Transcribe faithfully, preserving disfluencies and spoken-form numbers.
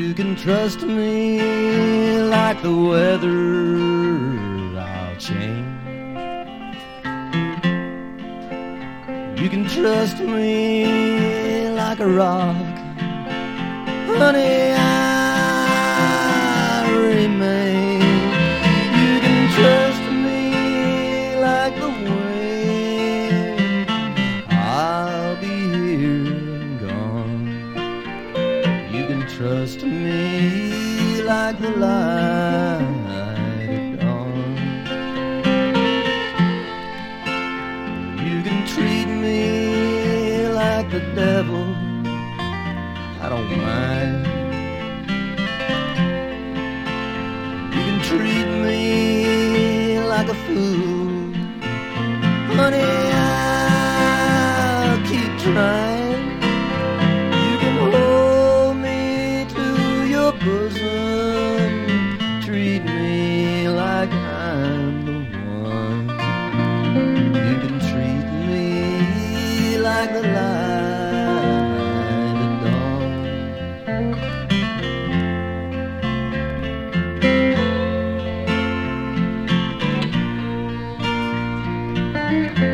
You can trust me like the weather, I'll change. You can trust me like a rock, honey, I remain. You can trust me like the wind, I'll be here and gone. You can trust me like the light at dawn. You can treat me like the devil, I don't mind. You can treat me like a fool, honey, I'll keep trying. You can hold me to your bosom, treat me like I'm the one. You can treat me like the light at dawn. Thank you.